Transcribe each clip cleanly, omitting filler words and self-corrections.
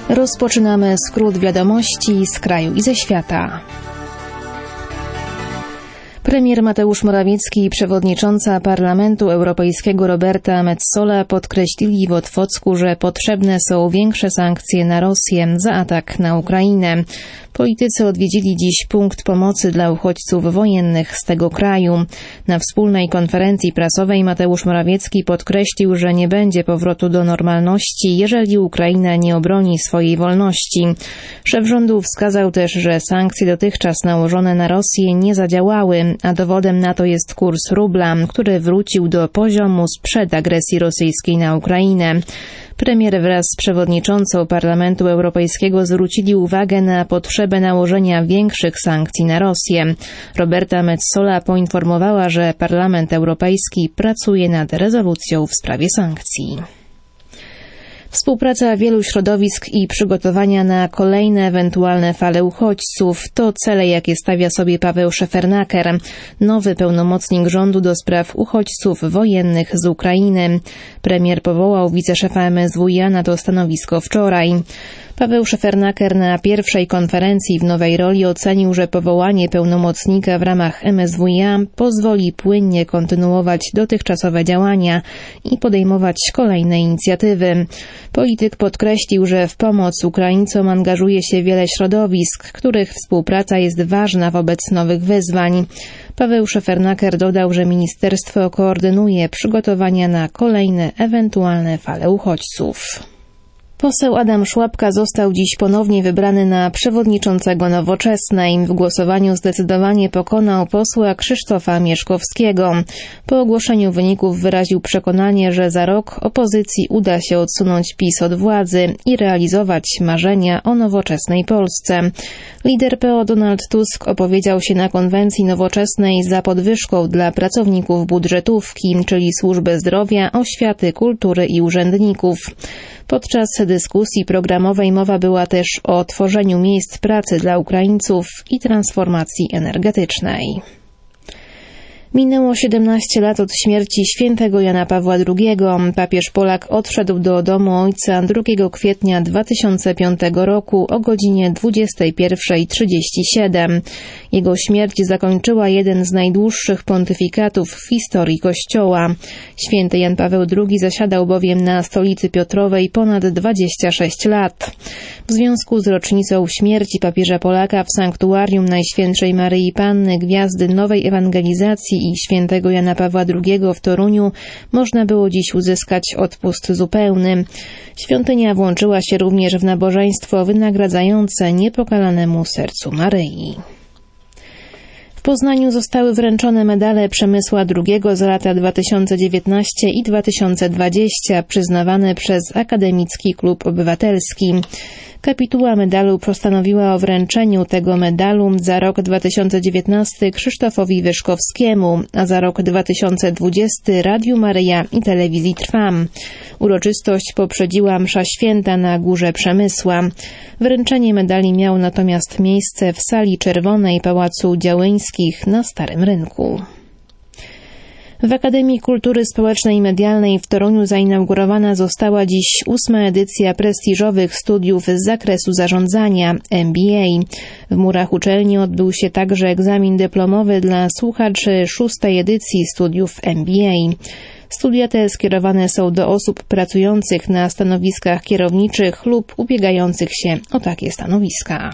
Rozpoczynamy skrót wiadomości z kraju i ze świata. Premier Mateusz Morawiecki i przewodnicząca Parlamentu Europejskiego Roberta Metsola podkreślili w Otwocku, że potrzebne są większe sankcje na Rosję za atak na Ukrainę. Politycy odwiedzili dziś punkt pomocy dla uchodźców wojennych z tego kraju. Na wspólnej konferencji prasowej Mateusz Morawiecki podkreślił, że nie będzie powrotu do normalności, jeżeli Ukraina nie obroni swojej wolności. Szef rządu wskazał też, że sankcje dotychczas nałożone na Rosję nie zadziałały, a dowodem na to jest kurs rubla, który wrócił do poziomu sprzed agresji rosyjskiej na Ukrainę. Premier wraz z przewodniczącą Parlamentu Europejskiego zwrócili uwagę na potrzebę nałożenia większych sankcji na Rosję. Roberta Metsola poinformowała, że Parlament Europejski pracuje nad rezolucją w sprawie sankcji. Współpraca wielu środowisk i przygotowania na kolejne ewentualne fale uchodźców to cele, jakie stawia sobie Paweł Szefernaker, nowy pełnomocnik rządu do spraw uchodźców wojennych z Ukrainy. Premier powołał wiceszefa MSWiA na to stanowisko wczoraj. Paweł Szefernaker na pierwszej konferencji w nowej roli ocenił, że powołanie pełnomocnika w ramach MSWiA pozwoli płynnie kontynuować dotychczasowe działania i podejmować kolejne inicjatywy. Polityk podkreślił, że w pomoc Ukraińcom angażuje się wiele środowisk, których współpraca jest ważna wobec nowych wyzwań. Paweł Szefernaker dodał, że ministerstwo koordynuje przygotowania na kolejne ewentualne fale uchodźców. Poseł Adam Szłapka został dziś ponownie wybrany na przewodniczącego Nowoczesnej. W głosowaniu zdecydowanie pokonał posła Krzysztofa Mieszkowskiego. Po ogłoszeniu wyników wyraził przekonanie, że za rok opozycji uda się odsunąć PiS od władzy i realizować marzenia o nowoczesnej Polsce. Lider PO Donald Tusk opowiedział się na konwencji Nowoczesnej za podwyżką dla pracowników budżetówki, czyli służby zdrowia, oświaty, kultury i urzędników. Podczas dyskusji programowej mowa była też o tworzeniu miejsc pracy dla Ukraińców i transformacji energetycznej. Minęło 17 lat od śmierci świętego Jana Pawła II. Papież Polak odszedł do domu ojca 2 kwietnia 2005 roku o godzinie 21:37. Jego śmierć zakończyła jeden z najdłuższych pontyfikatów w historii Kościoła. Święty Jan Paweł II zasiadał bowiem na stolicy Piotrowej ponad 26 lat. W związku z rocznicą śmierci papieża Polaka w sanktuarium Najświętszej Maryi Panny Gwiazdy Nowej Ewangelizacji i świętego Jana Pawła II w Toruniu można było dziś uzyskać odpust zupełny. Świątynia włączyła się również w nabożeństwo wynagradzające niepokalanemu sercu Maryi. W Poznaniu zostały wręczone medale Przemysła II za lata 2019 i 2020 przyznawane przez Akademicki Klub Obywatelski. Kapituła medalu postanowiła o wręczeniu tego medalu za rok 2019 Krzysztofowi Wyszkowskiemu, a za rok 2020 Radiu Maryja i Telewizji Trwam. Uroczystość poprzedziła msza święta na Górze Przemysła. Wręczenie medali miało natomiast miejsce w sali czerwonej Pałacu Działyńskich na Starym Rynku. W Akademii Kultury Społecznej i Medialnej w Toruniu zainaugurowana została dziś 8. edycja prestiżowych studiów z zakresu zarządzania MBA. W murach uczelni odbył się także egzamin dyplomowy dla słuchaczy 6. edycji studiów MBA. Studia te skierowane są do osób pracujących na stanowiskach kierowniczych lub ubiegających się o takie stanowiska.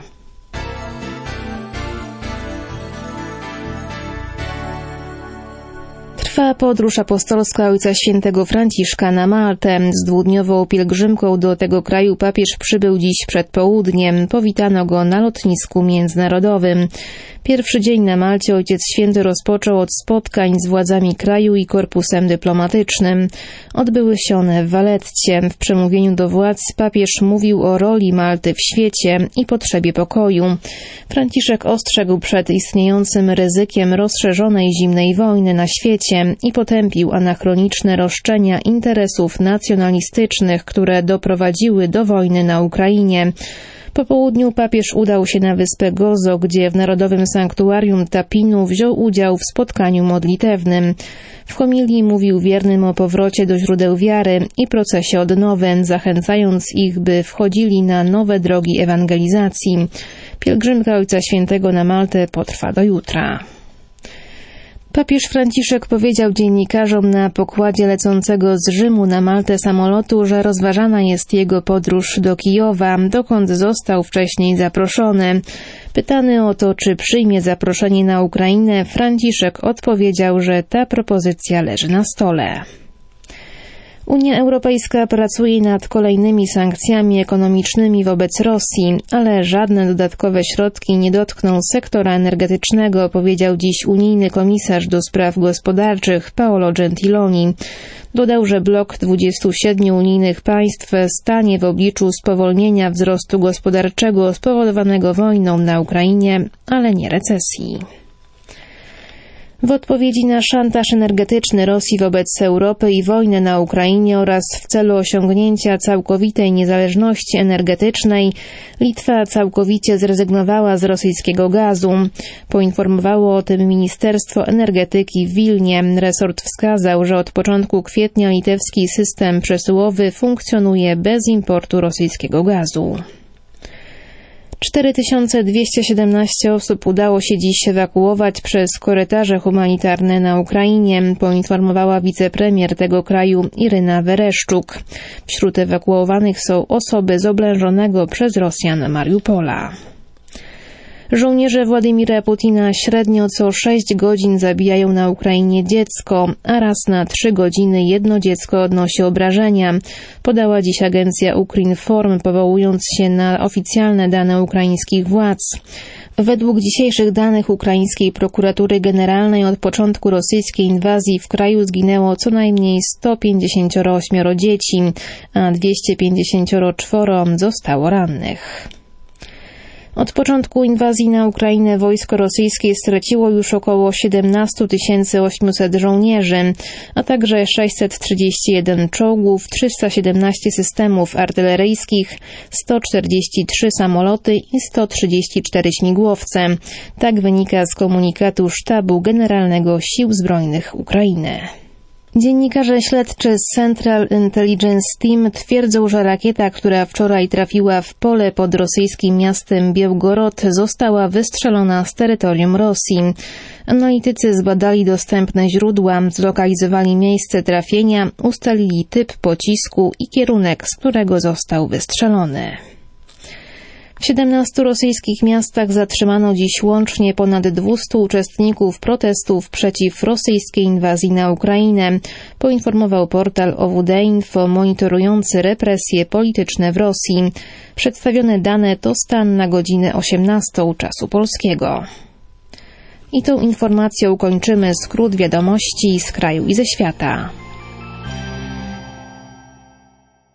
Trwa podróż apostolska Ojca Świętego Franciszka na Maltę. Z dwudniową pielgrzymką do tego kraju papież przybył dziś przed południem. Powitano go na lotnisku międzynarodowym. Pierwszy dzień na Malcie Ojciec Święty rozpoczął od spotkań z władzami kraju i korpusem dyplomatycznym. Odbyły się one w Valetcie. W przemówieniu do władz papież mówił o roli Malty w świecie i potrzebie pokoju. Franciszek ostrzegł przed istniejącym ryzykiem rozszerzonej zimnej wojny na świecie. Ukrainie i potępił anachroniczne roszczenia interesów nacjonalistycznych, które doprowadziły do wojny na Ukrainie. Po południu papież udał się na wyspę Gozo, gdzie w Narodowym Sanktuarium Tapinu wziął udział w spotkaniu modlitewnym. W homilii mówił wiernym o powrocie do źródeł wiary i procesie odnowy, zachęcając ich, by wchodzili na nowe drogi ewangelizacji. Pielgrzymka Ojca Świętego na Maltę potrwa do jutra. Papież Franciszek powiedział dziennikarzom na pokładzie lecącego z Rzymu na Maltę samolotu, że rozważana jest jego podróż do Kijowa, dokąd został wcześniej zaproszony. Pytany o to, czy przyjmie zaproszenie na Ukrainę, Franciszek odpowiedział, że ta propozycja leży na stole. Unia Europejska pracuje nad kolejnymi sankcjami ekonomicznymi wobec Rosji, ale żadne dodatkowe środki nie dotkną sektora energetycznego, powiedział dziś unijny komisarz do spraw gospodarczych Paolo Gentiloni. Dodał, że blok 27 unijnych państw stanie w obliczu spowolnienia wzrostu gospodarczego spowodowanego wojną na Ukrainie, ale nie recesji. W odpowiedzi na szantaż energetyczny Rosji wobec Europy i wojnę na Ukrainie oraz w celu osiągnięcia całkowitej niezależności energetycznej, Litwa całkowicie zrezygnowała z rosyjskiego gazu. Poinformowało o tym Ministerstwo Energetyki w Wilnie. Resort wskazał, że od początku kwietnia litewski system przesyłowy funkcjonuje bez importu rosyjskiego gazu. 4217 osób udało się dziś ewakuować przez korytarze humanitarne na Ukrainie, poinformowała wicepremier tego kraju Iryna Wereszczuk. Wśród ewakuowanych są osoby z oblężonego przez Rosjan Mariupola. Żołnierze Władimira Putina średnio co 6 godzin zabijają na Ukrainie dziecko, a raz na 3 godziny jedno dziecko odnosi obrażenia, podała dziś agencja Ukrinform, powołując się na oficjalne dane ukraińskich władz. Według dzisiejszych danych ukraińskiej prokuratury generalnej od początku rosyjskiej inwazji w kraju zginęło co najmniej 158 dzieci, a 254 zostało rannych. Od początku inwazji na Ukrainę wojsko rosyjskie straciło już około 17 800 żołnierzy, a także 631 czołgów, 317 systemów artyleryjskich, 143 samoloty i 134 śmigłowce. Tak wynika z komunikatu Sztabu Generalnego Sił Zbrojnych Ukrainy. Dziennikarze śledczy z Central Intelligence Team twierdzą, że rakieta, która wczoraj trafiła w pole pod rosyjskim miastem Białgorod, została wystrzelona z terytorium Rosji. Analitycy zbadali dostępne źródła, zlokalizowali miejsce trafienia, ustalili typ pocisku i kierunek, z którego został wystrzelony. W 17 rosyjskich miastach zatrzymano dziś łącznie ponad 200 uczestników protestów przeciw rosyjskiej inwazji na Ukrainę, poinformował portal OWD-Info monitorujący represje polityczne w Rosji. Przedstawione dane to stan na godzinę 18 czasu polskiego. I tą informacją kończymy skrót wiadomości z kraju i ze świata.